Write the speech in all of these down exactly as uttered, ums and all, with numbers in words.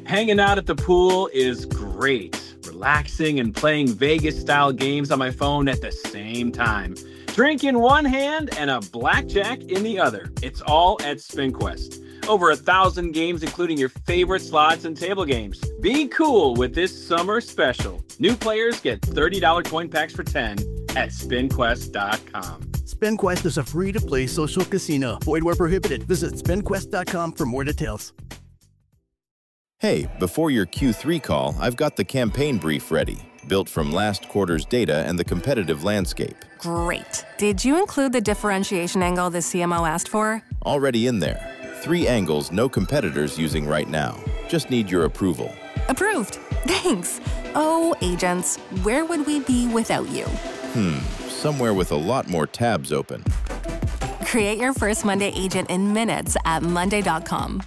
Hanging out at the pool is great. Relaxing and playing Vegas-style games on my phone at the same time. Drink in one hand and a blackjack in the other. It's all at SpinQuest. Over a thousand games, including your favorite slots and table games. Be cool with this summer special. New players get thirty dollars coin packs for ten at spin quest dot com. SpinQuest is a free-to-play social casino. Void where prohibited. Visit spin quest dot com for more details. Hey, before your Q three call, I've got the campaign brief ready, built from last quarter's data and the competitive landscape. Great. Did you include the differentiation angle the C M O asked for? Already in there. Three angles no competitors using right now. Just need your approval. Approved. Thanks. Oh, agents, where would we be without you? Hmm, somewhere with a lot more tabs open. Create your first Monday agent in minutes at monday dot com.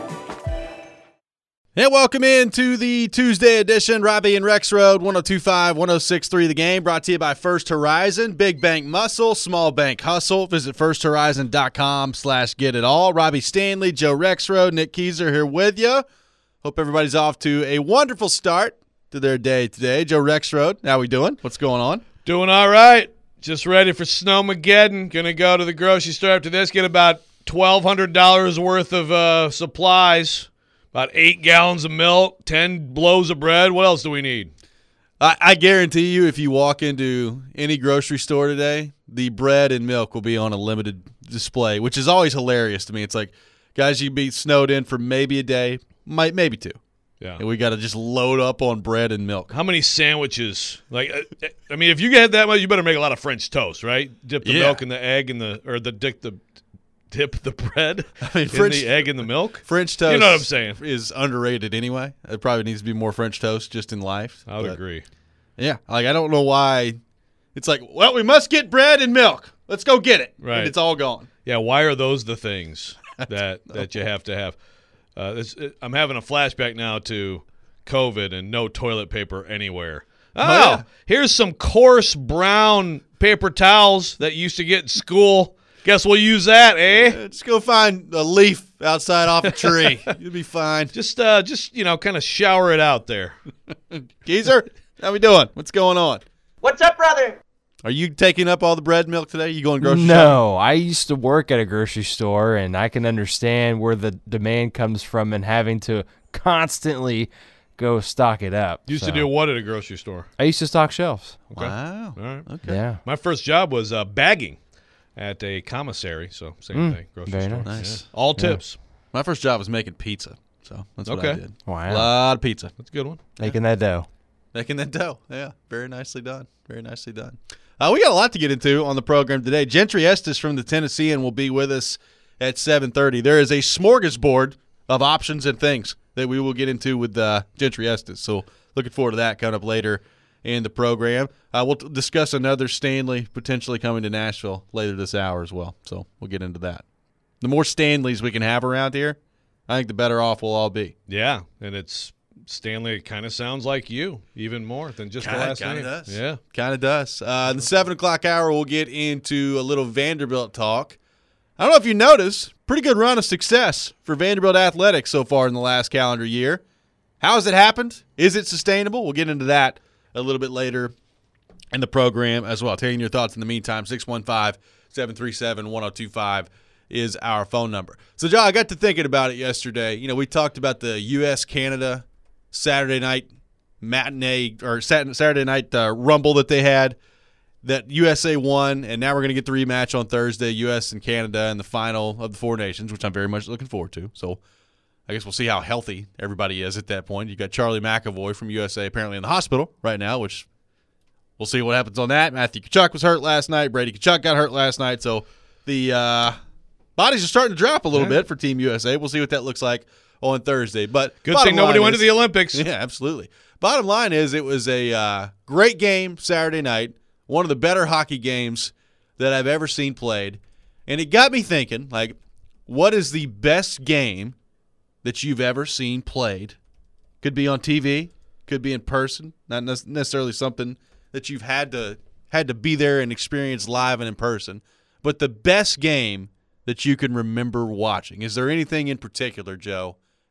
And welcome into the Tuesday edition, Robbie and Rexroad, one oh two point five, one oh six point three The Game, brought to you by First Horizon. Big bank muscle, small bank hustle. Visit first horizon dot com slash get it all. Robbie Stanley, Joe Rexroad, Nick Keyser here with you. Hope everybody's off to a wonderful start to their day today. Joe Rexroad, how we doing? What's going on? Doing all right. Just ready for Snowmageddon. Going to go to the grocery store after this, get about twelve hundred dollars worth of uh, supplies. About eight gallons of milk, ten loaves of bread. What else do we need? I, I guarantee you if you walk into any grocery store today, the bread and milk will be on a limited display, which is always hilarious to me. It's like, guys, you'd be snowed in for maybe a day, might maybe two. Yeah. And we got to just load up on bread and milk. How many sandwiches? Like, I mean, if you get that much, you better make a lot of French toast, right? Dip the Yeah. milk in the egg and the, or the dip the dip the bread I mean, in French, the egg and the milk. French toast, You know what I'm saying? is underrated anyway. It probably needs to be more French toast just in life. I would But, agree. Yeah, like I don't know why. It's like, well, we must get bread and milk. Let's go get it. Right. And it's all gone. Yeah, why are those the things that that you have to have? Uh, this, I'm having a flashback now to COVID and no toilet paper anywhere. Oh, Oh, yeah. here's some coarse brown paper towels that you used to get in school. Guess we'll use that, eh? Uh, Just go find a leaf outside off a tree. You'll be fine. Just, uh, just you know, kind of shower it out there. Geezer, how we doing? What's going on? What's up, brother? Are you taking up all the bread and milk today? You going grocery shopping? No, I used to work at a grocery store, and I can understand where the demand comes from and having to constantly go stock it up. Used so. to do what at a grocery store? I used to stock shelves. Okay. Wow. All right. Okay. Yeah. My first job was uh, bagging at a commissary, so same Mm, thing. Grocery very store. nice. Nice. Yeah. All tips. My first job was making pizza, so that's what I Okay. did. Wow. A lot of pizza. That's a good one. Making that dough. Making that dough. Yeah, very nicely done. Very nicely done. Uh, we got a lot to get into on the program today. Gentry Estes from the Tennessean will be with us at seven thirty. There is a smorgasbord of options and things that we will get into with uh, Gentry Estes. So looking forward to that coming up later in the program. Uh, we'll t- discuss another Stanley potentially coming to Nashville later this hour as well. So we'll get into that. The more Stanleys we can have around here, I think the better off we'll all be. Yeah, and it's Stanley. It kind of sounds like you, even more than just Kinda- the last kinda name. does. Yeah, Kind of does. Uh, in the seven o'clock hour, we'll get into a little Vanderbilt talk. I don't know if you noticed, pretty good run of success for Vanderbilt athletics so far in the last calendar year. How has it happened? Is it sustainable? We'll get into that a little bit later in the program as well. Taking your thoughts in the meantime, six one five, seven three seven, one oh two five is our phone number. So, John, I got to thinking about it yesterday. You know, we talked about the U S Canada Saturday night matinee or Sat- Saturday night uh, rumble that they had that U S A won, and now we're going to get the rematch on Thursday, U S and Canada in the final of the Four Nations, which I'm very much looking forward to. So I guess we'll see how healthy everybody is at that point. You got Charlie McAvoy from U S A apparently in the hospital right now, which we'll see what happens on that. Matthew Tkachuk was hurt last night. Brady Tkachuk got hurt last night. So the uh, bodies are starting to drop a little Yeah. bit for Team U S A. We'll see what that looks like on Thursday. But good bottom thing nobody line went is- to the Olympics. Yeah, absolutely. Bottom line is it was a uh, great game Saturday night, one of the better hockey games that I've ever seen played. And it got me thinking, like, what is the best game that you've ever seen played? Could be on T V, could be in person, not nec- necessarily something that you've had to had to be there and experience live and in person, but the best game that you can remember watching. Is there anything in particular, Joe,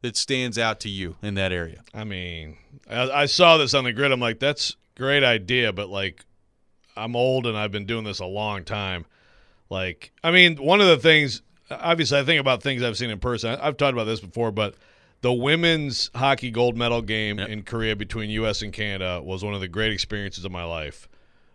that stands out to you in that area? I mean, I, I saw this on the grid. I'm like, that's a great idea, but, like, I'm old and I've been doing this a long time. Like, I mean, one of the things, obviously I think about things I've seen in person. I've talked about this before, but the women's hockey gold medal game yep. in Korea between U S and Canada was one of the great experiences of my life.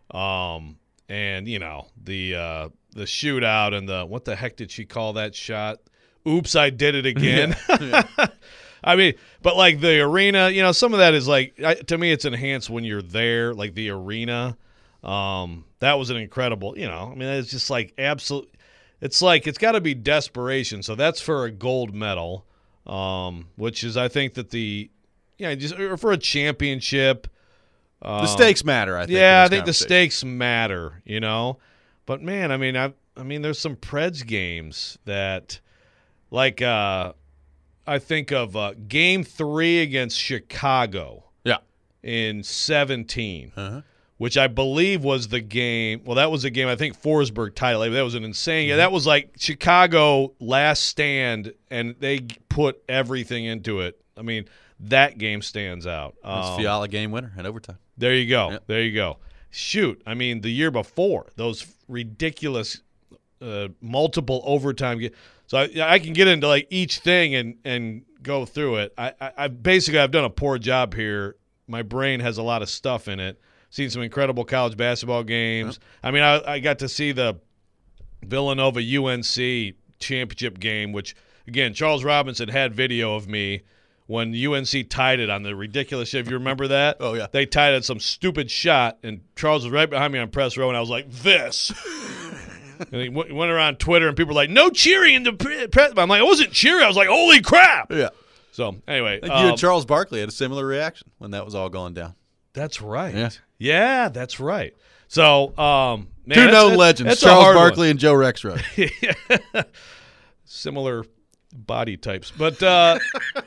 Um, and, you know, the uh, the shootout and the – what the heck did she call that shot? Oops, I did it again. Yeah. Yeah. I mean, but, like, the arena, you know, some of that is, like, I, to me it's enhanced when you're there, like the arena. Um, that was an incredible – you know, I mean, it's just, like, absolute – it's like it's got to be desperation. So that's for a gold medal. Um, which is, I think that the, yeah, just or for a championship. Um, the stakes matter, I think. Yeah, I think the stakes matter, you know. But, man, I mean, I I mean, there's some Preds games that, like, uh, I think of uh, game three against Chicago. Yeah. In seventeen. Uh-huh. Which I believe was the game. Well, that was a game, I think Forsberg tied it. That was an insane game. Mm-hmm. That was like Chicago last stand, and they put everything into it. I mean, that game stands out. It's um, Fiala game winner in overtime. There you go. Yep. There you go. Shoot. I mean, the year before, those ridiculous uh, multiple overtime games. So I, I can get into like each thing and, and go through it. I, I, I basically, I've done a poor job here. My brain has a lot of stuff in it. Seen some incredible college basketball games. Yep. I mean, I, I got to see the Villanova U N C championship game, which, again, Charles Robinson had video of me when U N C tied it on the ridiculous shit. If you remember that? Oh, yeah. They tied it some stupid shot, and Charles was right behind me on press row, and I was like, this. And he w- went around Twitter, and people were like, no cheering in the press. I'm like, I wasn't cheering. I was like, holy crap. Yeah. So, anyway. I think um, you and Charles Barkley had a similar reaction when that was all going down. That's right. Yeah, yeah that's right. So, um, man, two that's, known that's, legends, that's Charles Barkley one. and Joe Rexrode. Similar body types. But uh,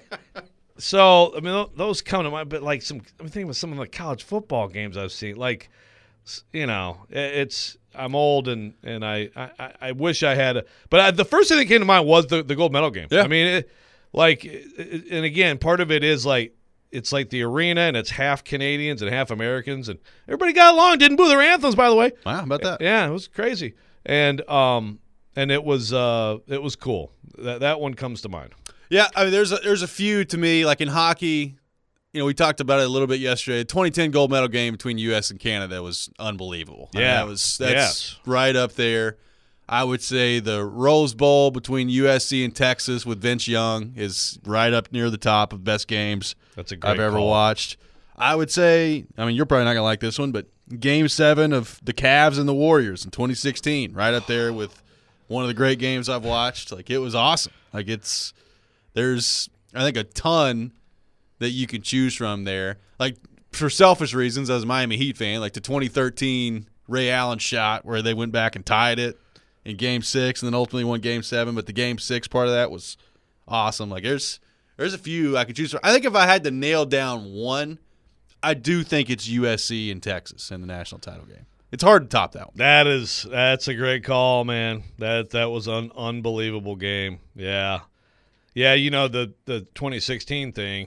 so, I mean, those come to mind, but like some, I'm thinking of some of the college football games I've seen. Like, you know, it's, I'm old and, and I, I, I wish I had, a, but I, the first thing that came to mind was the, the gold medal game. Yeah. I mean, it, like, it, and again, part of it is like, it's like the arena, and it's half Canadians and half Americans, and everybody got along. Didn't boo their anthems, by the way. Wow, how about that? Yeah, it was crazy, and um, and it was uh, it was cool. That that one comes to mind. Yeah, I mean, there's a, there's a few to me, like in hockey. You know, we talked about it a little bit yesterday. twenty ten gold medal game between U S and Canada was unbelievable. Yeah, I mean, that was that's yes. right up there. I would say the Rose Bowl between U S C and Texas with Vince Young is right up near the top of best games That's a great I've ever call. watched. I would say, I mean, you're probably not going to like this one, but Game seven of the Cavs and the Warriors in twenty sixteen, right up there with one of the great games I've watched. Like, it was awesome. Like, it's – there's, I think, a ton that you can choose from there. Like, for selfish reasons, as a Miami Heat fan, like the twenty thirteen Ray Allen shot where they went back and tied it in Game Six, and then ultimately won Game Seven. But the Game Six part of that was awesome. Like there's there's a few I could choose from. I think if I had to nail down one, I do think it's U S C and Texas in the national title game. It's hard to top that one. That is that's a great call, man. That that was an unbelievable game. Yeah, yeah. You know the the twenty sixteen thing.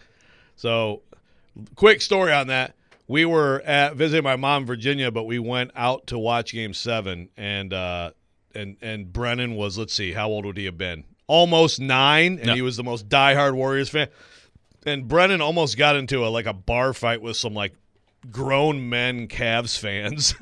So, quick story on that. We were at visiting my mom in Virginia, but we went out to watch Game Seven, and uh, and and Brennan was, let's see, how old would he have been? Almost nine, and yep. he was the most diehard Warriors fan. And Brennan almost got into a like a bar fight with some like grown men Cavs fans.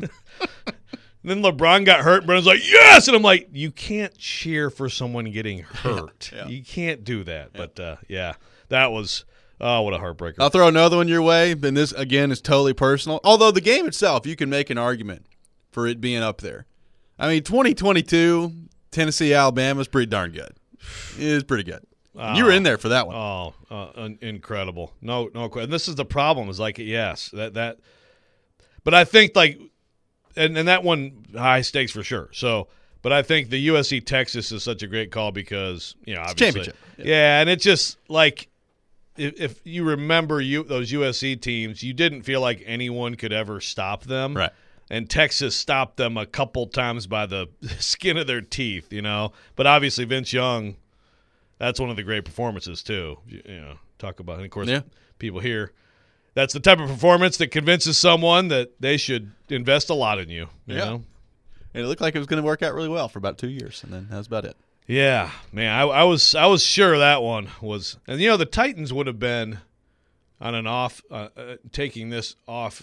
Then LeBron got hurt. Brennan's like, yes, and I'm like, you can't cheer for someone getting hurt. Yeah. You can't do that. Yeah. But uh, yeah, that was. Oh, what a heartbreaker. I'll throw another one your way, and this, again, is totally personal. Although the game itself, you can make an argument for it being up there. I mean, twenty twenty-two, Tennessee, Alabama is pretty darn good. It is pretty good. Oh, you were in there for that one. Oh, uh, un- incredible. No, no question. This is the problem is like, yes, that, that. But I think, like, and, and that one, high stakes for sure. So, but I think the U S C Texas is such a great call because, you know, obviously. Championship. Yeah. yeah, and it's just like, If, if you remember you those U S C teams, you didn't feel like anyone could ever stop them. Right. And Texas stopped them a couple times by the skin of their teeth, you know. But obviously Vince Young, that's one of the great performances too. You, you know, talk about, and of course, Yeah. people here. That's the type of performance that convinces someone that they should invest a lot in you. you Yeah. know? And it looked like it was going to work out really well for about two years, and then that was about it. Yeah, man, I, I was I was sure that one was, and you know the Titans would have been on an off uh, uh, taking this off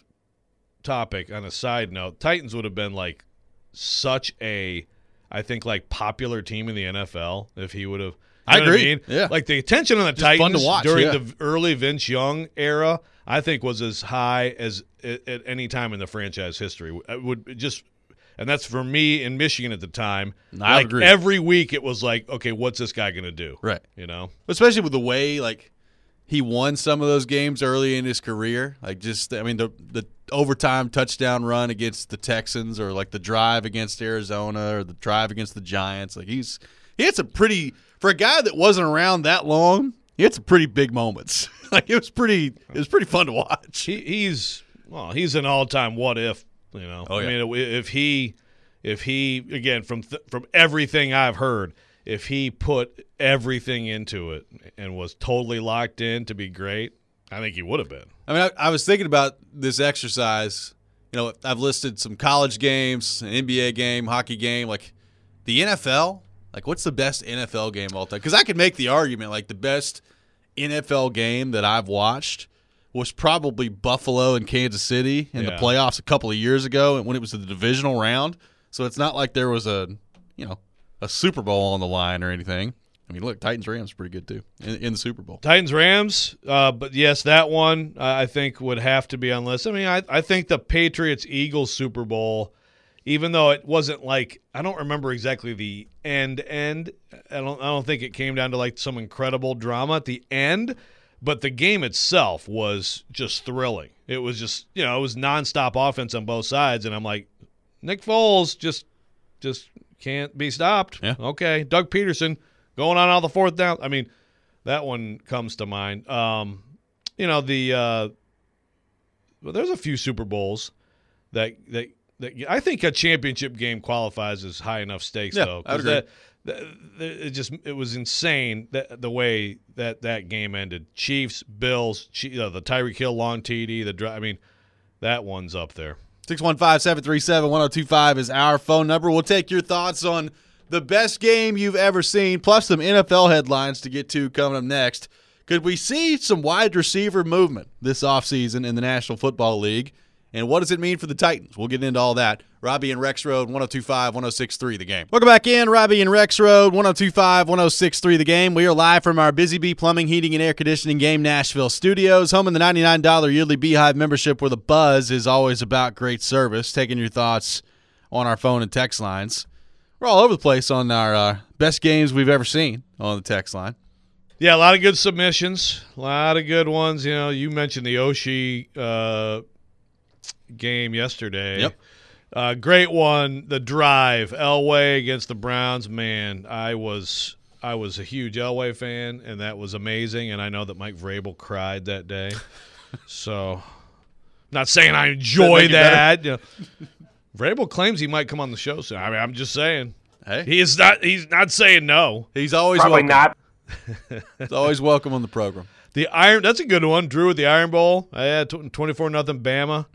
topic on a side note. Titans would have been like such a, I think like popular team in the N F L if he would have. You I know what agree. mean? Yeah. Like the attention on the Just fun Titans to watch, during yeah. the early Vince Young era, I think was as high as at, at any time in the franchise history. It would just. And that's for me in Michigan at the time. I like agree. every week it was like, okay, what's this guy going to do? Right. You know? Especially with the way, like, he won some of those games early in his career. Like, just, I mean, the the overtime touchdown run against the Texans, or, like, the drive against Arizona, or the drive against the Giants. Like, he's he had some pretty, for a guy that wasn't around that long, he had some pretty big moments. Like, it was pretty, it was pretty fun to watch. He, he's, well, he's an all-time what-if. You know, Oh, yeah. I mean, if he, if he again from th- from everything I've heard, if he put everything into it and was totally locked in to be great, I think he would have been. I mean, I, I was thinking about this exercise. You know, I've listed some college games, an N B A game, hockey game, like the N F L. Like, what's the best N F L game of all time? Because I could make the argument, like, the best N F L game that I've watched was probably Buffalo and Kansas City in Yeah. the playoffs a couple of years ago, and when it was the divisional round. So it's not like there was a, you know, a Super Bowl on the line or anything. I mean, look, Titans Rams pretty good too in, in the Super Bowl. Titans Rams, uh, but yes, that one uh, I think would have to be on the list. I mean, I I think the Patriots Eagles Super Bowl, even though it wasn't like, I don't remember exactly the end end. I don't I don't think it came down to like some incredible drama at the end. But the game itself was just thrilling. It was just, you know, it was nonstop offense on both sides, and I'm like, Nick Foles just just can't be stopped. Yeah. Okay, Doug Peterson going on all the fourth down. I mean, that one comes to mind. Um, you know, the uh, well, there's a few Super Bowls that that that I think a championship game qualifies as high enough stakes, Yeah, though. I would 'cause agree. that- It just it was insane that the way that that game ended. Chiefs, Bills, Chief, uh, the Tyreek Hill long T D. The dri- I mean, that one's up there. six one five, seven three seven, one oh two five is our phone number. We'll take your thoughts on the best game you've ever seen, plus some N F L headlines to get to coming up next. Could we see some wide receiver movement this offseason in the National Football League? And what does it mean for the Titans? We'll get into all that. Robbie and Rex Road, one oh two five, one oh six three, The Game. Welcome back in. Robbie and Rex Road, one oh two five, one oh six three, The Game. We are live from our Busy Bee Plumbing, Heating, and Air Conditioning Game Nashville studios, home in the ninety-nine dollars yearly Beehive membership, where the buzz is always about great service. Taking your thoughts on our phone and text lines. We're all over the place on our uh, best games we've ever seen on the text line. Yeah, a lot of good submissions, a lot of good ones. You know, you mentioned the Oshie uh, game yesterday. Yep. Uh, great one, the drive, Elway against the Browns. Man, I was I was a huge Elway fan, and that was amazing. And I know that Mike Vrabel cried that day. So, not saying I enjoy make it that. You know, Vrabel claims he might come on the show soon. I mean, I'm just saying. Hey, He is not. He's not saying no. he's always Probably welcome. not. He's always welcome on the program. The Iron. That's a good one. Drew with the Iron Bowl. I had twenty-four nothing Bama.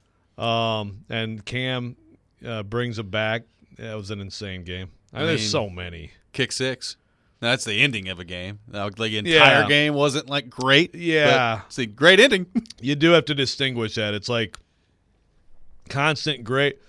Um, and Cam uh, brings it back. That was an insane game. I mean, I there's mean- so many. Kick six. Now, that's the ending of a game. Now, the entire Yeah. game wasn't like great. Yeah. but it's a great ending. You do have to distinguish that. It's like constant great.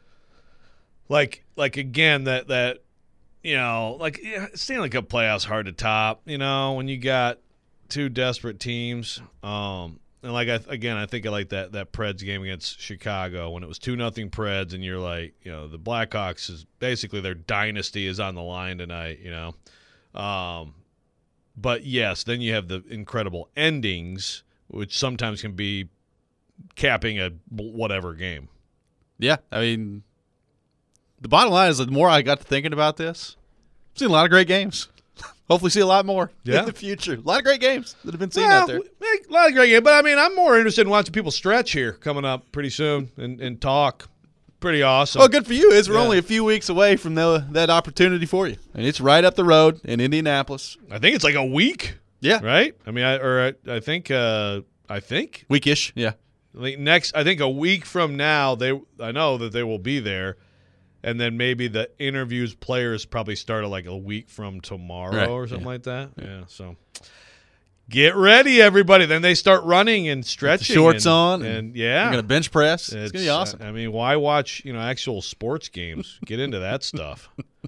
Like, like again, that that you know, like yeah, Stanley Cup playoffs hard to top. You know, when you got two desperate teams. Um, and like I, again, I think I like that that Preds game against Chicago when it was two nothing Preds, and you're like, you know, the Blackhawks is basically their dynasty is on the line tonight. You know, um, but yes, then you have the incredible endings, which sometimes can be capping a whatever game. Yeah, I mean, the bottom line is the more I got to thinking about this, I've seen a lot of great games. Hopefully see a lot more Yeah. in the future. A lot of great games that have been seen Well, out there. we- A lot of great games, but I mean, I'm more interested in watching people stretch here coming up pretty soon and, and talk. pretty awesome. Oh, good for you. Is we're Yeah. only a few weeks away from the, that opportunity for you, and it's right up the road in Indianapolis. I think it's like a week. Yeah, Right? I mean, I or I, I think uh, I think weekish. Yeah, like next. I think a week from now, they I know that they will be there, and then maybe the interviews players probably start like a week from tomorrow Right, or something yeah. like that. Yeah. So get ready, everybody. Then they start running and stretching, shorts and, on, and, and yeah, you're gonna bench press. It's, gonna be uh, awesome. I mean, why watch you know actual sports games? Get into that stuff.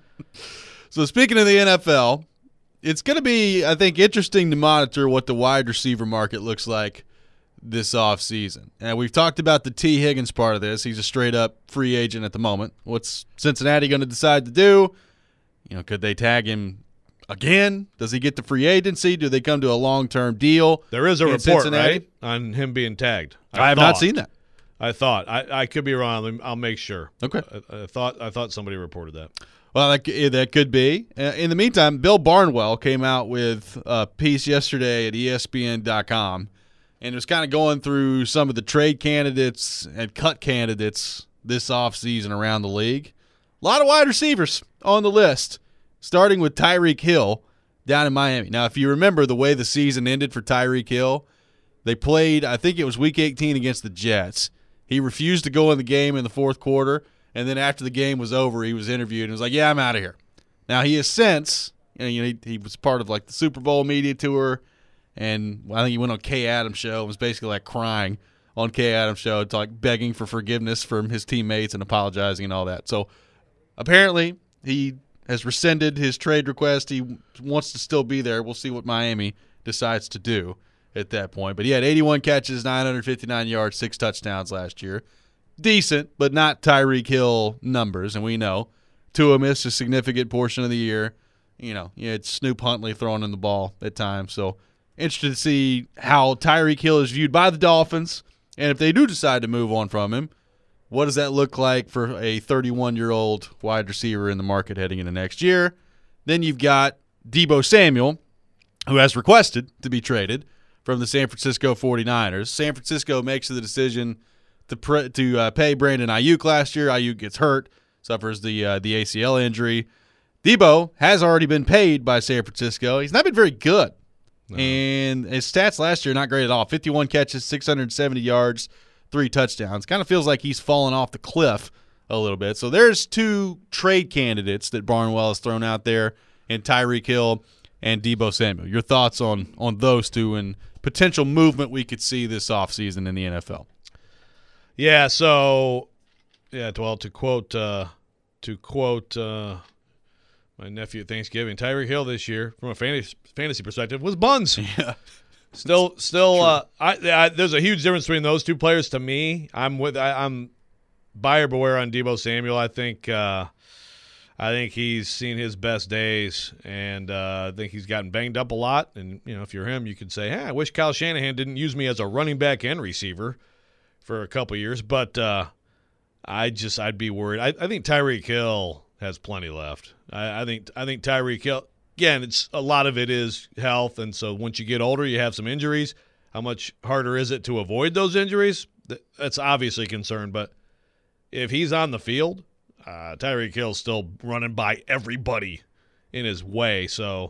So speaking of the N F L, it's going to be, I think, interesting to monitor what the wide receiver market looks like this offseason. And we've talked about the T. Higgins part of this. He's a straight-up free agent at the moment. What's Cincinnati going to decide to do? You know, could they tag him again? Does he get the free agency? Do they come to a long-term deal? There is a in report, Cincinnati? right, on him being tagged. I, have not thought. seen that. I thought. I, I could be wrong. I'll make sure. Okay. I, I thought I thought somebody reported that. Well, that, c- that could be. Uh, in the meantime, Bill Barnwell came out with a piece yesterday at E S P N dot com, and it was kind of going through some of the trade candidates and cut candidates this offseason around the league. A lot of wide receivers on the list, starting with Tyreek Hill down in Miami. Now, if you remember the way the season ended for Tyreek Hill, they played, I think it was week eighteen against the Jets. He refused to go in the game in the fourth quarter. And then after the game was over, he was interviewed and was like, yeah, I'm out of here. Now, he has since, you know, he, he was part of like the Super Bowl media tour, and I think he went on Kay Adams' show and was basically like crying on Kay Adams' show, to like begging for forgiveness from his teammates and apologizing and all that. So apparently he has rescinded his trade request. He wants to still be there. We'll see what Miami decides to do at that point. But he had eighty-one catches, nine hundred fifty-nine yards, six touchdowns last year. Decent, but not Tyreek Hill numbers, and we know Tua missed a significant portion of the year. You know, you had Snoop Huntley throwing in the ball at times. So interested to see how Tyreek Hill is viewed by the Dolphins, and if they do decide to move on from him, what does that look like for a thirty-one-year-old wide receiver in the market heading into next year? Then you've got Deebo Samuel, who has requested to be traded from the San Francisco forty-niners. San Francisco makes the decision to pre- to uh, pay Brandon Ayuk last year. Ayuk gets hurt, suffers the uh, the A C L injury. Deebo has already been paid by San Francisco. He's not been very good. No. And his stats last year, not great at all. fifty-one catches, six hundred seventy yards, three touchdowns. Kind of feels like he's fallen off the cliff a little bit. So there's two trade candidates that Barnwell has thrown out there, in Tyreek Hill and Deebo Samuel. Your thoughts on, on those two and potential movement we could see this offseason in the N F L? Yeah, so yeah, well, to quote uh, to quote uh, my nephew at Thanksgiving, Tyreek Hill this year, from a fantasy fantasy perspective, was buns. Yeah, still, still, uh, I, I, there's a huge difference between those two players. To me, I'm with, I, I'm buyer beware on Deebo Samuel. I think, uh, I think he's seen his best days, and uh, I think he's gotten banged up a lot. And you know, if you're him, you could say, "Hey, I wish Kyle Shanahan didn't use me as a running back and receiver for a couple years." But uh, I just, I'd be worried. I, I think Tyreek Hill has plenty left. I, I think, I think Tyreek Hill. Again, it's a lot of it is health, and so once you get older, you have some injuries. How much harder is it to avoid those injuries? That's obviously a concern. But if he's on the field, uh, Tyreek Hill's still running by everybody in his way. So,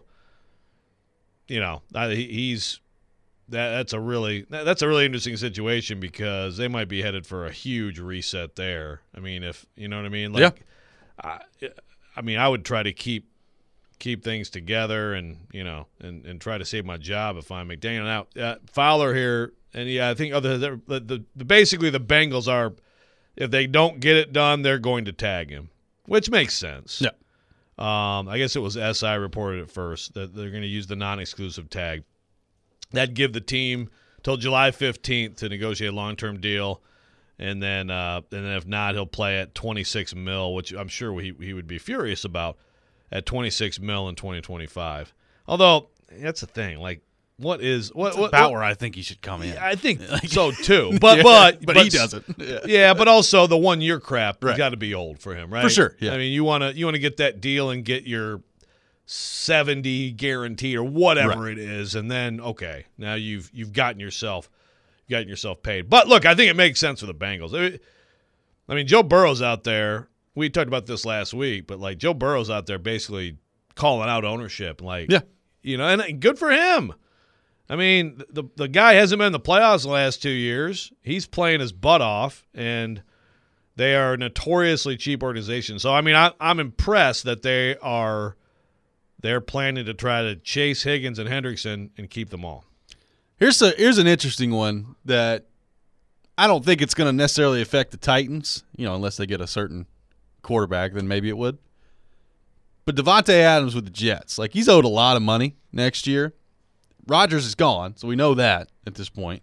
you know, I, he's that. That's a really that's a really interesting situation because they might be headed for a huge reset there. I mean, if you know what I mean, like, yeah. I, I mean, I would try to keep. keep things together and, you know, and, and try to save my job if I'm McDaniel. Now, uh, Fowler here, and, yeah, I think other the, the, the basically the Bengals are, if they don't get it done, they're going to tag him, which makes sense. Yeah. Um, I guess it was S I reported at first that they're going to use the non-exclusive tag. That'd give the team till July fifteenth to negotiate a long-term deal, and then uh, and then if not, he'll play at twenty-six mil, which I'm sure he he would be furious about. At twenty-six mil in twenty twenty-five. Although that's the thing, like, what is what, That's what about what, where I think he should come in. I think so too, but yeah, but, but but he doesn't. Yeah, yeah but also the one year crap right. has got to be old for him, right? For sure. Yeah. I mean, you want to you want to get that deal and get your seventy guaranteed or whatever right. it is, and then okay, now you've you've gotten yourself gotten yourself paid. But look, I think it makes sense for the Bengals. I mean, I mean, Joe Burrow's out there. We talked about this last week, but, like, Joe Burrow's out there basically calling out ownership. Like, Yeah. you know, and good for him. I mean, the the guy hasn't been in the playoffs the last two years. He's playing his butt off, and they are a notoriously cheap organization. So, I mean, I, I'm impressed that they are they're planning to try to chase Higgins and Hendrickson and keep them all. Here's a here's an interesting one that I don't think it's going to necessarily affect the Titans, you know, unless they get a certain quarterback, then maybe it would. But Devontae Adams with the Jets, like, he's owed a lot of money next year. Rodgers is gone, so we know that at this point.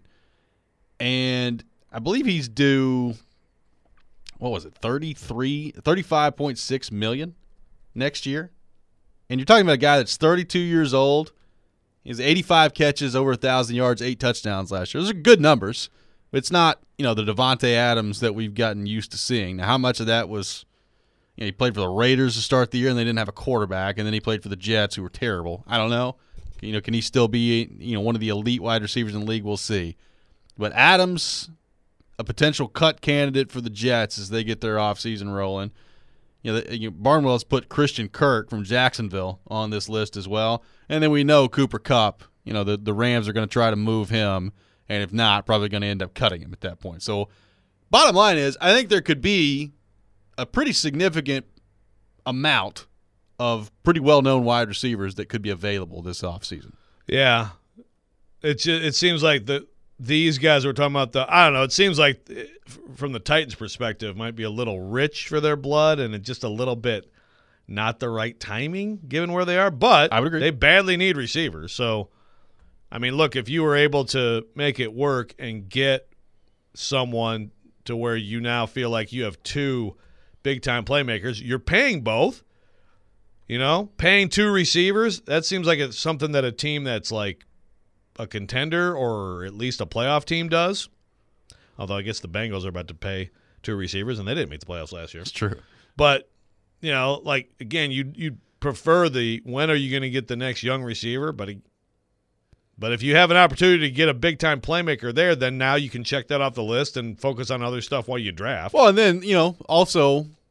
And I believe he's due, what was it, thirty-three, thirty-five point six million dollars next year. And you're talking about a guy that's thirty-two years old. He has eighty-five catches, over one thousand yards, eight touchdowns last year. Those are good numbers. But it's not, you know, the Devontae Adams that we've gotten used to seeing. Now, how much of that was, you know, he played for the Raiders to start the year and they didn't have a quarterback, and then he played for the Jets, who were terrible. I don't know. You know, can he still be, you know, one of the elite wide receivers in the league? We'll see. But Adams, a potential cut candidate for the Jets as they get their offseason rolling. You know, the, you know, Barnwell's put Christian Kirk from Jacksonville on this list as well. And then we know Cooper Kupp, you know, the, the Rams are going to try to move him. And if not, probably going to end up cutting him at that point. So bottom line is, I think there could be a pretty significant amount of pretty well-known wide receivers that could be available this offseason. Yeah. It, just, it seems like the these guys we're talking about, the I don't know, it seems like from the Titans' perspective might be a little rich for their blood and it's just a little bit not the right timing given where they are. But I would agree. They badly need receivers. So, I mean, look, if you were able to make it work and get someone to where you now feel like you have two big-time playmakers, you're paying both. You know, paying two receivers, that seems like it's something that a team that's like a contender or at least a playoff team does. Although I guess the Bengals are about to pay two receivers, and they didn't make the playoffs last year. It's true. But, you know, like, again, you you prefer the when are you going to get the next young receiver, but but if you have an opportunity to get a big-time playmaker there, then now you can check that off the list and focus on other stuff while you draft. Well, and then, you know, also –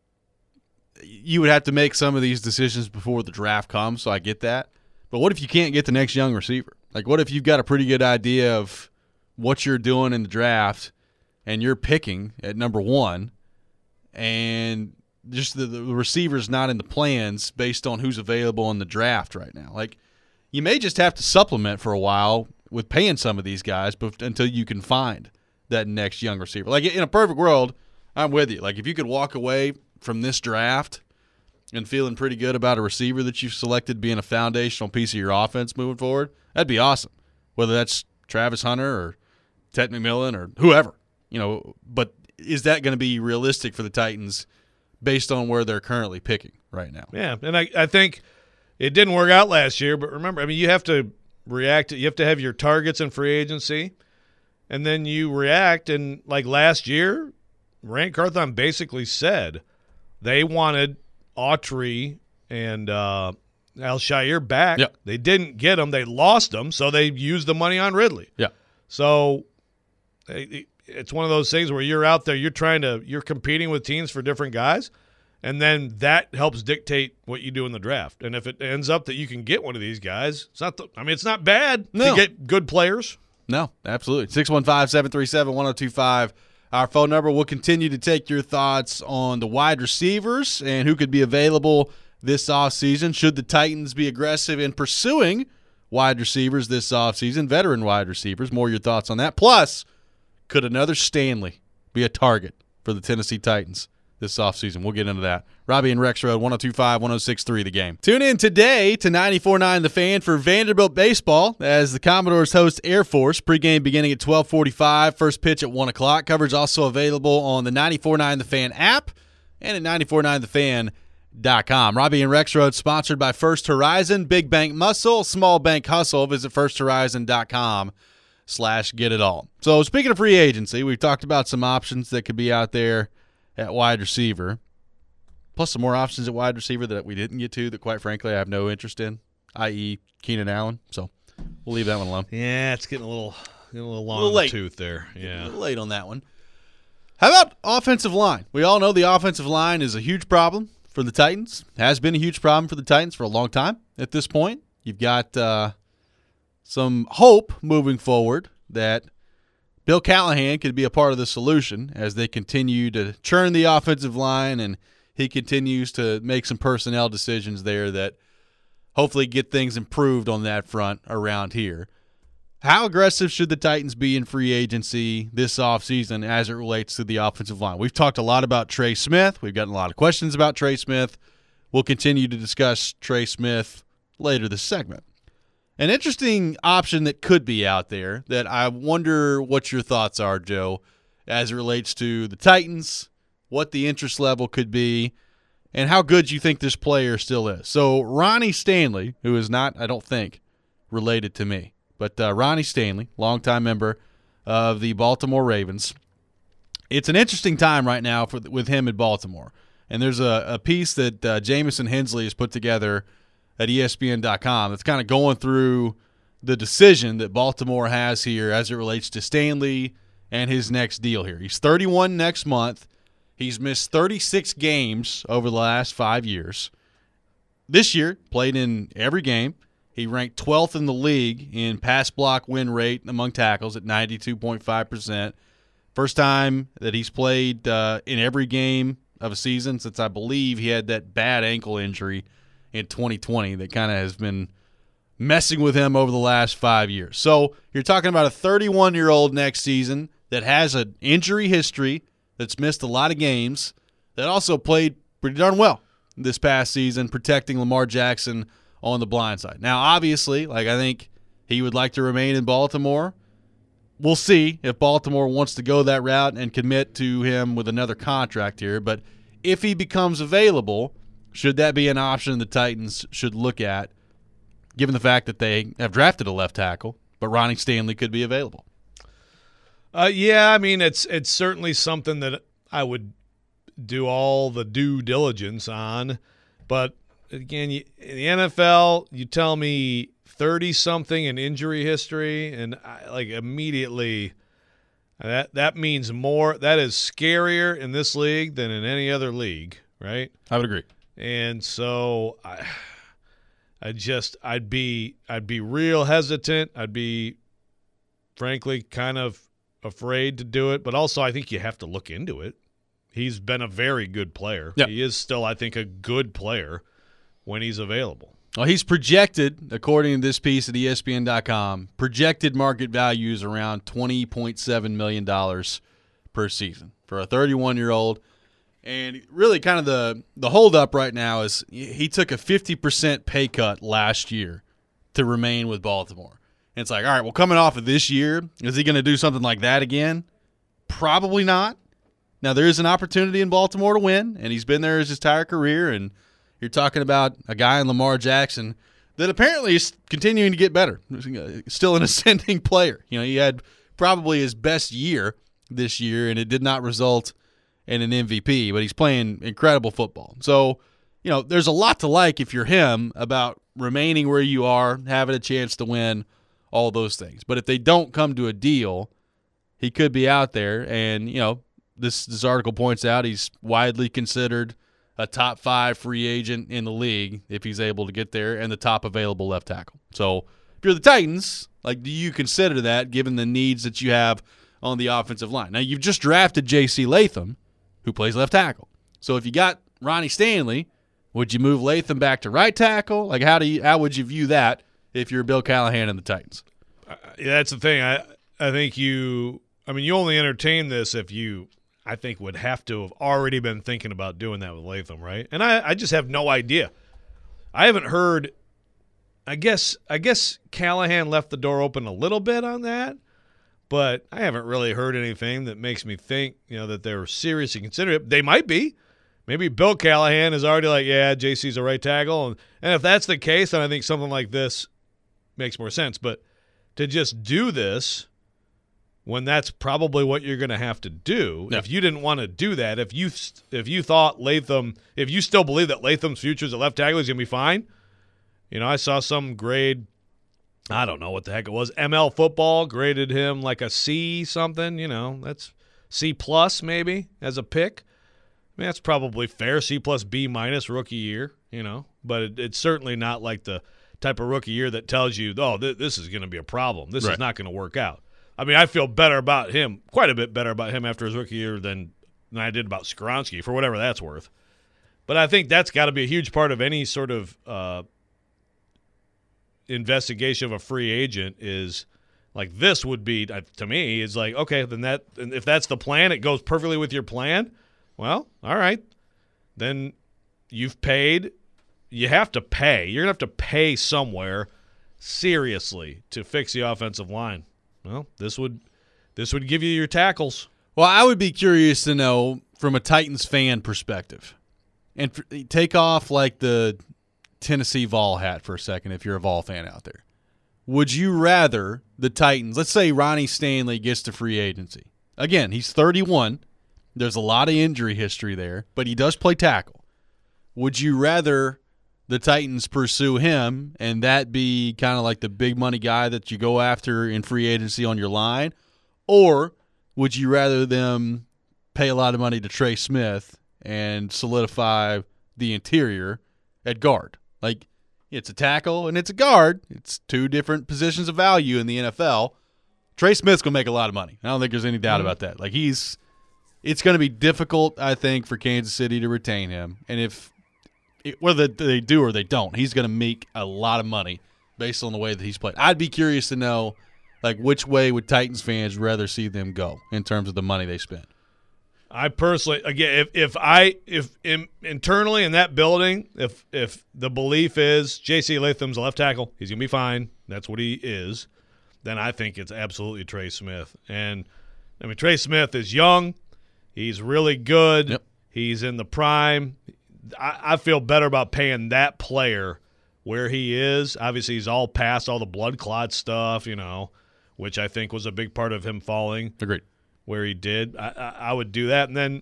you would have to make some of these decisions before the draft comes, so I get that. But what if you can't get the next young receiver? Like, what if you've got a pretty good idea of what you're doing in the draft and you're picking at number one and just the, the receiver's not in the plans based on who's available in the draft right now? Like, you may just have to supplement for a while with paying some of these guys but until you can find that next young receiver. Like, in a perfect world, I'm with you. Like, if you could walk away from this draft and feeling pretty good about a receiver that you've selected being a foundational piece of your offense moving forward, that'd be awesome. Whether that's Travis Hunter or Ted McMillan or whoever, you know. But is that going to be realistic for the Titans based on where they're currently picking right now? Yeah, and I, I think it didn't work out last year. But remember, I mean, you have to react. You have to have your targets in free agency, and then you react. And like last year, Rand Carthon basically said they wanted Autry and uh, Al-Shaair back. Yep. They didn't get them. They lost them, so they used the money on Ridley. Yeah. So it's one of those things where you're out there, you're trying to, you're competing with teams for different guys, and then that helps dictate what you do in the draft. And if it ends up that you can get one of these guys, it's not. The, I mean, it's not bad No. to get good players. No, absolutely. six one five, seven three seven, one oh two five. Our phone number. Will continue to take your thoughts on the wide receivers and who could be available this offseason. Should the Titans be aggressive in pursuing wide receivers this offseason, veteran wide receivers? More your thoughts on that. Plus, could another Stanley be a target for the Tennessee Titans this offseason? We'll get into that. Robbie and Rex Road, one oh two five, one oh six three The Game. Tune in today to ninety-four point nine The Fan for Vanderbilt baseball as the Commodores host Air Force. Pregame beginning at twelve forty-five, first pitch at one o'clock. Coverage also available on the ninety-four point nine The Fan app and at ninety-four point nine the fan dot com. Robbie and Rex Road sponsored by First Horizon. Big bank muscle, small bank hustle. Visit first horizon dot com slash get it all. So speaking of free agency, we've talked about some options that could be out there at wide receiver, plus some more options at wide receiver that we didn't get to that, quite frankly, I have no interest in, that is. Keenan Allen. So we'll leave that one alone. Yeah, it's getting a little, getting a little long A little in the late. tooth there. A Yeah. little late on that one. How about offensive line? We all know the offensive line is a huge problem for the Titans. Has been a huge problem for the Titans for a long time at this point. You've got uh, some hope moving forward that Bill Callahan could be a part of the solution as they continue to churn the offensive line, and he continues to make some personnel decisions there that hopefully get things improved on that front around here. How aggressive should the Titans be in free agency this offseason as it relates to the offensive line? We've talked a lot about Trey Smith. We've gotten a lot of questions about Trey Smith. We'll continue to discuss Trey Smith later this segment. An interesting option that could be out there that I wonder what your thoughts are, Joe, as it relates to the Titans, what the interest level could be, and how good you think this player still is. So Ronnie Stanley, who is not, I don't think, related to me, but uh, Ronnie Stanley, longtime member of the Baltimore Ravens. It's an interesting time right now for with him in Baltimore. And there's a, a piece that uh, Jamison Hensley has put together at E S P N dot com that's kind of going through the decision that Baltimore has here as it relates to Stanley and his next deal here. He's thirty-one next month. He's missed thirty-six games over the last five years. This year, played in every game. He ranked twelfth in the league in pass block win rate among tackles at ninety-two point five percent. First time that he's played uh, in every game of a season since I believe he had that bad ankle injury in twenty twenty that kind of has been messing with him over the last five years. So you're talking about a thirty-one-year-old next season that has an injury history, that's missed a lot of games, that also played pretty darn well this past season, protecting Lamar Jackson on the blind side. Now, obviously, like I think he would like to remain in Baltimore. We'll see if Baltimore wants to go that route and commit to him with another contract here. But if he becomes available, should that be an option the Titans should look at, given the fact that they have drafted a left tackle, but Ronnie Stanley could be available? Uh, yeah, I mean, it's it's certainly something that I would do all the due diligence on. But, again, you, in the N F L, you tell me thirty-something in injury history, and I, like immediately that that means more. That is scarier in this league than in any other league, right? I would agree. And so I, I just I'd be I'd be real hesitant. I'd be, frankly, kind of afraid to do it. But also, I think you have to look into it. He's been a very good player. Yep. He is still, I think, a good player when he's available. Well, he's projected, according to this piece at E S P N dot com, projected market values around twenty point seven million dollars per season for a thirty-one-year-old. And really kind of the, the holdup right now is he took a fifty percent pay cut last year to remain with Baltimore. And it's like, all right, well, coming off of this year, is he going to do something like that again? Probably not. Now, there is an opportunity in Baltimore to win, and he's been there his entire career, and you're talking about a guy in Lamar Jackson that apparently is continuing to get better. Still an ascending player. You know, he had probably his best year this year, and it did not result in an M V P, but he's playing incredible football. So, you know, there's a lot to like if you're him about remaining where you are, having a chance to win, all those things. But if they don't come to a deal, he could be out there, and, you know, this, this article points out he's widely considered a top five free agent in the league if he's able to get there, and the top available left tackle. So if you're the Titans, like, do you consider that given the needs that you have on the offensive line? Now, you've just drafted J C Latham, who plays left tackle. So if you got Ronnie Stanley, would you move Latham back to right tackle? Like, how do you how would you view that if you're Bill Callahan and the Titans? Uh, yeah, that's the thing. I I think you – I mean, you only entertain this if you – I think would have to have already been thinking about doing that with Latham, right? And I, I just have no idea. I haven't heard. I guess I guess Callahan left the door open a little bit on that, but I haven't really heard anything that makes me think, you know, that they're seriously considering it. They might be. Maybe Bill Callahan is already like, yeah, J C's a right tackle, and, and if that's the case, then I think something like this makes more sense. But to just do this, when that's probably what you're going to have to do, no. if you didn't want to do that, if you if you thought Latham, if you still believe that Latham's future as a left tackle is going to be fine, you know, I saw some grade, I don't know what the heck it was, M L Football graded him like a C something, you know, that's C plus maybe as a pick. I mean, that's probably fair. C plus B minus rookie year, you know, but it, it's certainly not like the type of rookie year that tells you, oh, th- this is going to be a problem. This right. is not going to work out. I mean, I feel better about him, quite a bit better about him after his rookie year than, than I did about Skoronski, for whatever that's worth. But I think that's got to be a huge part of any sort of uh, investigation of a free agent is like this would be, to me, is like, okay, then that if that's the plan, it goes perfectly with your plan. Well, all right. Then you've paid. You have to pay. You're going to have to pay somewhere seriously to fix the offensive line. Well, this would this would give you your tackles. Well, I would be curious to know from a Titans fan perspective. And for, take off like the Tennessee Vol hat for a second if you're a Vol fan out there. Would you rather the Titans, let's say Ronnie Stanley gets to free agency. Again, he's thirty-one. There's a lot of injury history there, but he does play tackle. Would you rather the Titans pursue him and that be kind of like the big money guy that you go after in free agency on your line? Or would you rather them pay a lot of money to Trey Smith and solidify the interior at guard? Like, it's a tackle and it's a guard. It's two different positions of value in the N F L. Trey Smith's going to make a lot of money. I don't think there's any doubt mm-hmm. about that. Like, he's – it's going to be difficult, I think, for Kansas City to retain him. And if – whether they do or they don't, he's going to make a lot of money based on the way that he's played. I'd be curious to know, like, which way would Titans fans rather see them go in terms of the money they spend? I personally, again, if if I if in, internally in that building, if if the belief is J C Latham's a left tackle, he's gonna be fine. That's what he is. Then I think it's absolutely Trey Smith. And I mean, Trey Smith is young. He's really good. Yep. He's in the prime. I, I feel better about paying that player where he is. Obviously, he's all past all the blood clot stuff, you know, which I think was a big part of him falling. Agreed. Where he did. I, I, I would do that. And then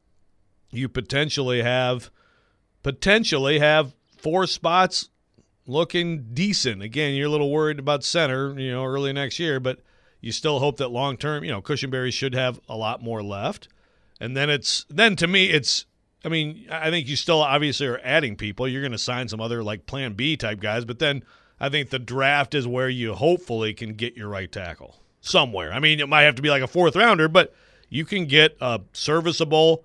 you potentially have potentially have four spots looking decent. Again, you're a little worried about center, you know, early next year, but you still hope that long term, you know, Cushenberry should have a lot more left. And then it's then to me it's I mean, I think you still obviously are adding people. You're going to sign some other like plan B type guys, but then I think the draft is where you hopefully can get your right tackle. Somewhere. I mean, it might have to be like a fourth rounder, but you can get a serviceable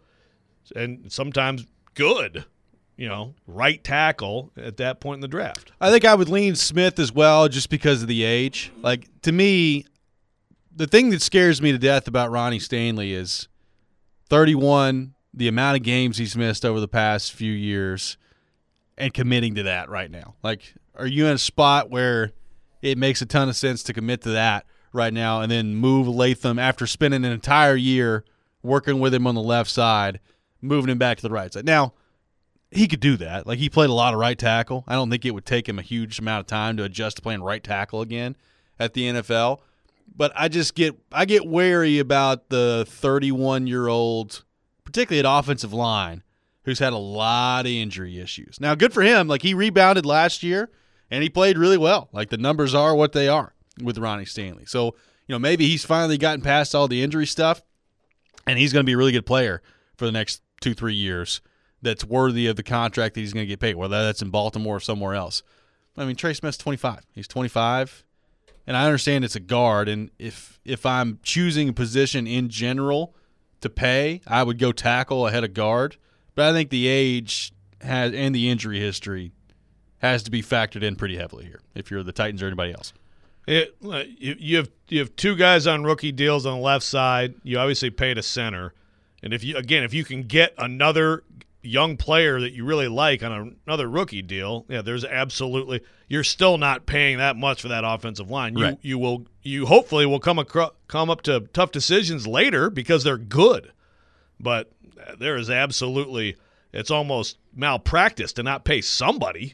and sometimes good, you know, right tackle at that point in the draft. I think I would lean Smith as well just because of the age. Like, to me, the thing that scares me to death about Ronnie Stanley is thirty-one, the amount of games he's missed over the past few years, and committing to that right now. Like, are you in a spot where it makes a ton of sense to commit to that right now and then move Latham after spending an entire year working with him on the left side, moving him back to the right side? Now, he could do that. Like, he played a lot of right tackle. I don't think it would take him a huge amount of time to adjust to playing right tackle again at the N F L. But I just get I get wary about the thirty-one-year-old, particularly at offensive line, who's had a lot of injury issues. Now, good for him. Like, he rebounded last year, and he played really well. Like, the numbers are what they are with Ronnie Stanley. So, you know, maybe he's finally gotten past all the injury stuff, and he's going to be a really good player for the next two, three years that's worthy of the contract that he's going to get paid, whether that's in Baltimore or somewhere else. I mean, Trey Smith's twenty-five. He's twenty-five, and I understand it's a guard, and if if I'm choosing a position in general to pay, I would go tackle ahead of guard. But I think the age has and the injury history has to be factored in pretty heavily here if you're the Titans or anybody else. It, you have you have two guys on rookie deals on the left side. You obviously paid a center, and if you again if you can get another young player that you really like on another rookie deal, yeah, there's absolutely you're still not paying that much for that offensive line. You right. you will you hopefully will come across, come up to tough decisions later because they're good, but there is absolutely it's almost malpractice to not pay somebody.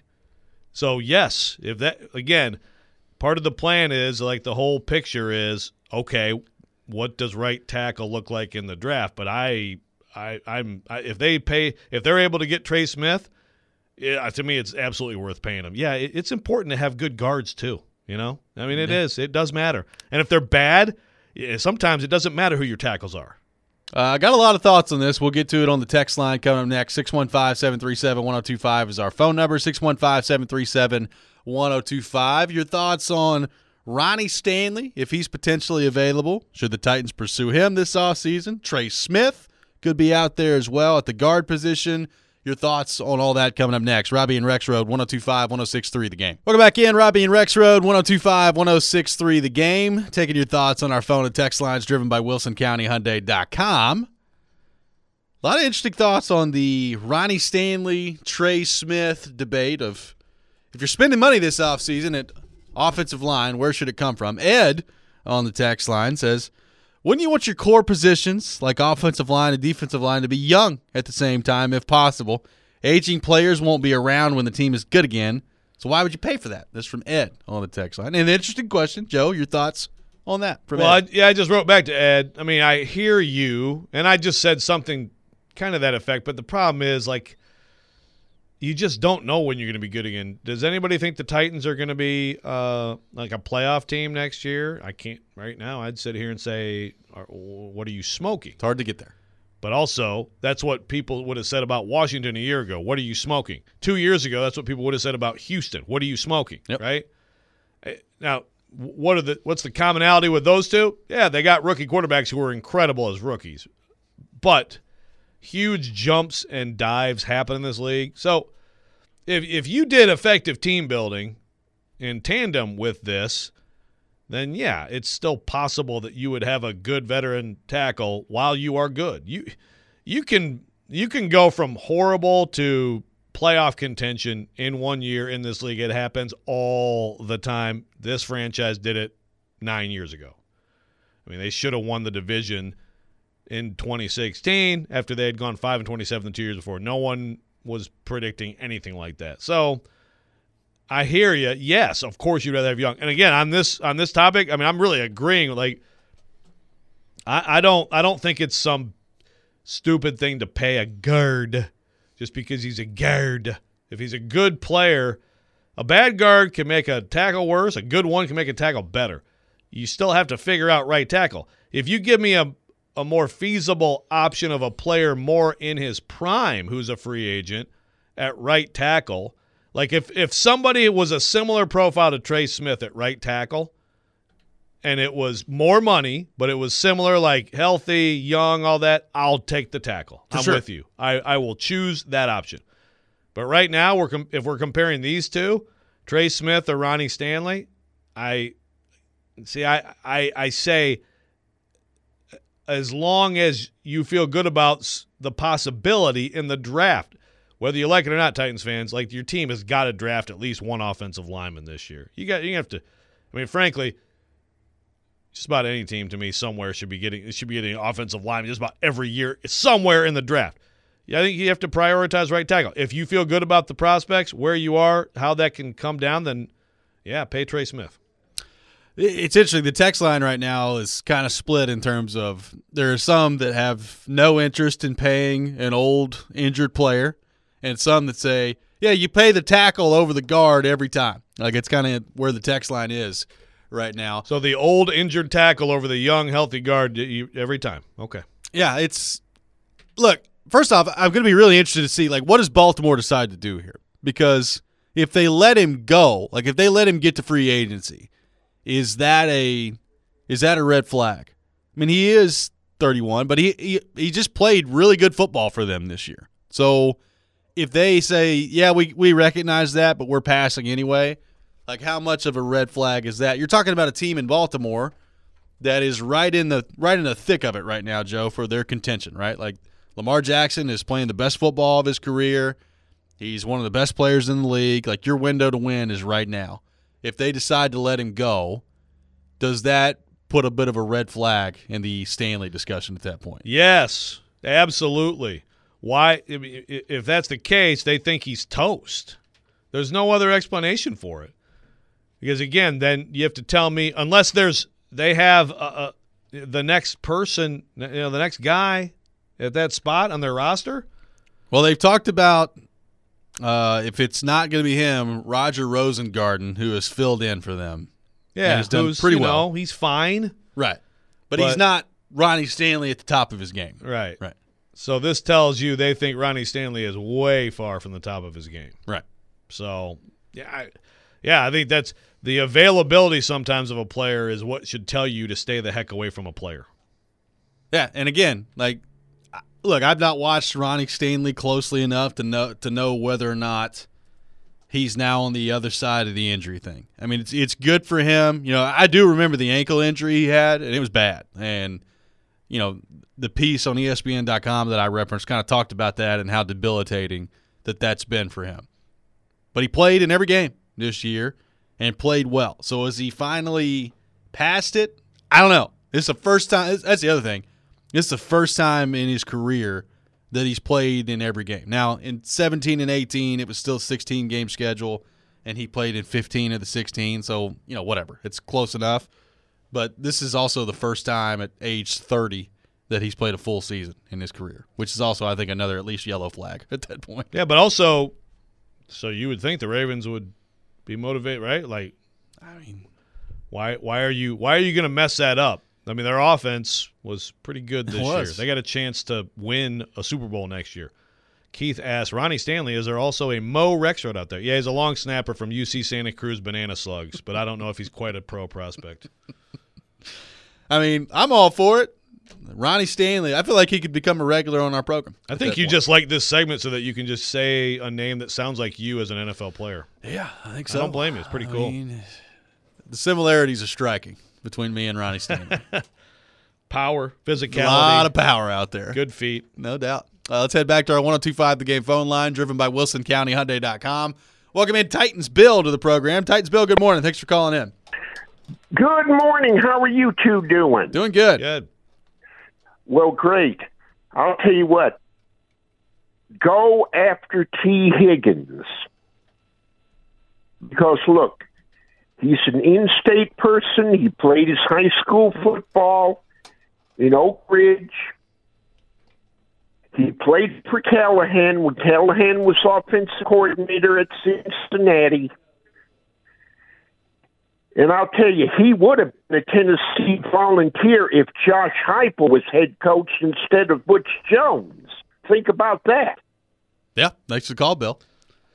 So yes, if that again. Part of the plan is, like the whole picture is, okay, what does right tackle look like in the draft? But I, I, I'm I, if they pay, if they're able to get Trey Smith, it, to me, it's absolutely worth paying him. Yeah, it, it's important to have good guards too. You know, I mean, it yeah. is. It does matter. And if they're bad, sometimes it doesn't matter who your tackles are. I uh, got a lot of thoughts on this. We'll get to it on the text line coming up next. six one five, seven three seven, one oh two five is our phone number. six one five, seven three seven, one oh two five. Your thoughts on Ronnie Stanley, if he's potentially available. Should the Titans pursue him this offseason? Trey Smith could be out there as well at the guard position. Your thoughts on all that coming up next. Robbie and Rex Road, one oh two five, one oh six three The Game. Welcome back in. Robbie and Rex Road, one oh two five, one oh six three The Game. Taking your thoughts on our phone and text lines driven by Wilson County Hyundai dot com. A lot of interesting thoughts on the Ronnie Stanley, Trey Smith debate of if you're spending money this offseason at offensive line, where should it come from? Ed on the text line says, wouldn't you want your core positions, like offensive line and defensive line, to be young at the same time if possible? Aging players won't be around when the team is good again, so why would you pay for that? That's from Ed on the text line. And an interesting question. Joe, your thoughts on that from well, Ed? I, yeah, I just wrote back to Ed. I mean, I hear you, and I just said something kind of that effect, but the problem is, like, you just don't know when you're going to be good again. Does anybody think the Titans are going to be uh, like a playoff team next year? I can't right now. I'd sit here and say, what are you smoking? It's hard to get there. But also, that's what people would have said about Washington a year ago. What are you smoking? Two years ago, that's what people would have said about Houston. What are you smoking? Yep. Right? Now, what are the what's the commonality with those two? Yeah, they got rookie quarterbacks who were incredible as rookies. But huge jumps and dives happen in this league. So if if you did effective team building in tandem with this, then yeah, it's still possible that you would have a good veteran tackle while you are good. You you can you can go from horrible to playoff contention in one year in this league. It happens all the time. This franchise did it nine years ago. I mean, they should have won the division in twenty sixteen after they had gone five and twenty-seven the two years before. No one was predicting anything like that. So I hear you. Yes, of course you'd rather have young. And again, on this on this topic, I mean, I'm really agreeing. Like, I, I don't I don't think it's some stupid thing to pay a guard just because he's a guard. If he's a good player, a bad guard can make a tackle worse. A good one can make a tackle better. You still have to figure out right tackle. If you give me a a more feasible option of a player more in his prime who's a free agent at right tackle, like if, if somebody was a similar profile to Trey Smith at right tackle and it was more money, but it was similar, like healthy, young, all that, I'll take the tackle. For I'm sure. with you. I, I will choose that option. But right now, we're com- if we're comparing these two, Trey Smith or Ronnie Stanley, I see. I, I I say, as long as you feel good about the possibility in the draft, whether you like it or not, Titans fans, like your team has got to draft at least one offensive lineman this year. You got you have to. I mean, frankly, just about any team to me somewhere should be getting should be getting an offensive lineman just about every year somewhere in the draft. Yeah, I think you have to prioritize right tackle. If you feel good about the prospects, where you are, how that can come down, then yeah, pay Trey Smith. It's interesting. The text line right now is kind of split in terms of there are some that have no interest in paying an old injured player, and some that say, yeah, you pay the tackle over the guard every time. Like, it's kind of where the text line is right now. So the old injured tackle over the young healthy guard you, every time. Okay. Yeah, it's – look, first off, I'm going to be really interested to see, like, what does Baltimore decide to do here? Because if they let him go, like if they let him get to free agency – Is that a is that a red flag? I mean, he is thirty-one, but he, he he just played really good football for them this year. So if they say, yeah, we, we recognize that, but we're passing anyway, like how much of a red flag is that? You're talking about a team in Baltimore that is right in the right in the thick of it right now, Joe, for their contention, right? Like Lamar Jackson is playing the best football of his career. He's one of the best players in the league. Like, your window to win is right now. If they decide to let him go, does that put a bit of a red flag in the Stanley discussion at that point? Yes, absolutely. Why? If that's the case, they think he's toast. There's no other explanation for it. Because, again, then you have to tell me, unless there's they have a, a, the next person, you know, the next guy at that spot on their roster. Well, they've talked about – Uh, if it's not going to be him, Roger Rosengarten, who has filled in for them. Yeah, has done who's, pretty you well. know, he's fine. Right. But, But- he's not Ronnie Stanley at the top of his game. Right. Right. So this tells you they think Ronnie Stanley is way far from the top of his game. Right. So, yeah, I, yeah, I think that's the availability sometimes of a player is what should tell you to stay the heck away from a player. Yeah, and again, like, look, I've not watched Ronnie Stanley closely enough to know to know whether or not he's now on the other side of the injury thing. I mean, it's it's good for him. You know, I do remember the ankle injury he had, and it was bad. And, you know, the piece on E S P N dot com that I referenced kind of talked about that and how debilitating that that's been for him. But he played in every game this year and played well. So is he finally past it? I don't know. It's the first time. That's the other thing. It's the first time in his career that he's played in every game. Now, in seventeen and eighteen, it was still a sixteen-game schedule, and he played in fifteen of the sixteen. So, you know, whatever. It's close enough. But this is also the first time at age thirty that he's played a full season in his career, which is also, I think, another at least yellow flag at that point. Yeah, but also, so you would think the Ravens would be motivated, right? Like, I mean, why why are you why are you going to mess that up? I mean, their offense was pretty good this year. They got a chance to win a Super Bowl next year. Keith asked, Ronnie Stanley, is there also a Mo Rexroad out there? Yeah, he's a long snapper from U C Santa Cruz Banana Slugs, but I don't know if he's quite a pro prospect. I mean, I'm all for it. Ronnie Stanley, I feel like he could become a regular on our program. I think you point. just like this segment so that you can just say a name that sounds like you as an N F L player. Yeah, I think so. I don't blame you. It's pretty cool. I mean, the similarities are striking between me and Ronnie Stanley. Power, physicality. A lot of power out there. Good feet. No doubt. Uh, let's head back to our one oh two point five The Game phone line, driven by Wilson County Hyundai dot com. Welcome in Titans Bill to the program. Titans Bill, good morning. Thanks for calling in. Good morning. How are you two doing? Doing good. Good. Well, great. I'll tell you what. Go after T. Higgins. Because, look, he's an in-state person. He played his high school football in Oak Ridge. He played for Callahan when Callahan was offensive coordinator at Cincinnati. And I'll tell you, he would have been a Tennessee Volunteer if Josh Heupel was head coach instead of Butch Jones. Think about that. Yeah, thanks for the call, Bill.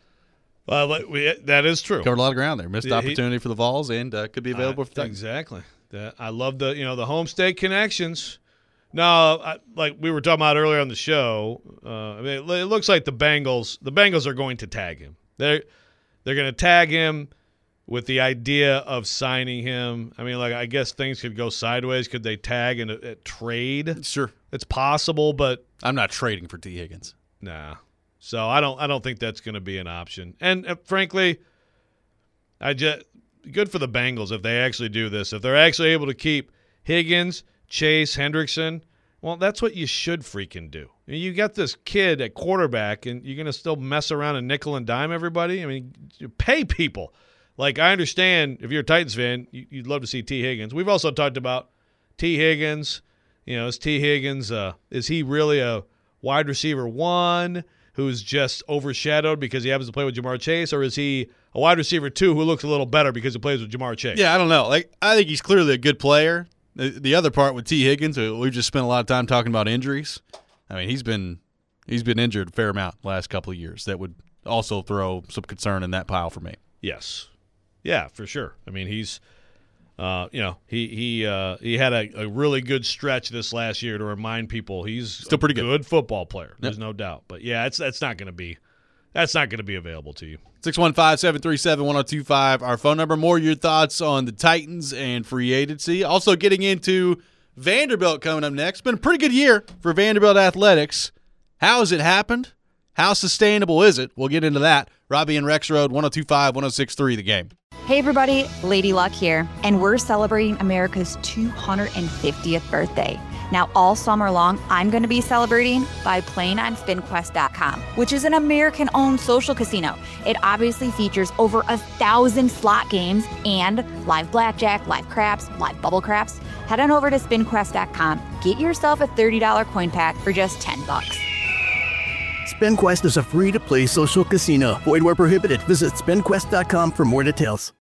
Well, we, that is true. Covered a lot of ground there. Missed He- opportunity for the Vols and uh, could be available Uh, for Titans. Exactly. That, I love the you know the home state connections. No, I, like we were talking about earlier on the show. Uh, I mean, it, it looks like the Bengals. The Bengals are going to tag him. They're they're going to tag him with the idea of signing him. I mean, like I guess things could go sideways. Could they tag and uh, trade? Sure. It's possible, but I'm not trading for T. Higgins. nah. So I don't. I don't think that's going to be an option. And uh, frankly, I just good for the Bengals if they actually do this. If they're actually able to keep Higgins, Chase, Hendrickson, well, that's what you should freaking do. I mean, you got this kid at quarterback, and you're going to still mess around and nickel and dime everybody. I mean, you pay people. Like I understand if you're a Titans fan, you, you'd love to see T. Higgins. We've also talked about T. Higgins. You know, is T. Higgins? Uh, is he really a wide receiver one who's just overshadowed because he happens to play with Jamar Chase, or is he a wide receiver two who looks a little better because he plays with Jamar Chase? Yeah, I don't know. Like I think he's clearly a good player. The, the other part with T. Higgins, we've just spent a lot of time talking about injuries. I mean, he's been he's been injured a fair amount the last couple of years. That would also throw some concern in that pile for me. Yes. Yeah, for sure. I mean, he's, uh, you know, he he uh, he had a, a really good stretch this last year to remind people he's Still pretty a good. good football player. There's Yep. no doubt. But yeah, it's that's not going to be that's not going to be available to you. six one five, seven three seven, one oh two five, our phone number. More your thoughts on the Titans and free agency. Also getting into Vanderbilt coming up next. Been a pretty good year for Vanderbilt athletics. How has it happened? How sustainable is it? We'll get into that. Robbie and Rexroad, one oh two five, one oh six three The Game. Hey everybody, Lady Luck here, and we're celebrating America's two hundred fiftieth birthday. Now all summer long, I'm going to be celebrating by playing on spin quest dot com, which is an American-owned social casino. It obviously features over a thousand slot games and live blackjack, live craps, live bubble craps. Head on over to spin quest dot com, get yourself a thirty dollars coin pack for just ten bucks. SpinQuest is a free-to-play social casino. Void where prohibited. Visit spin quest dot com for more details.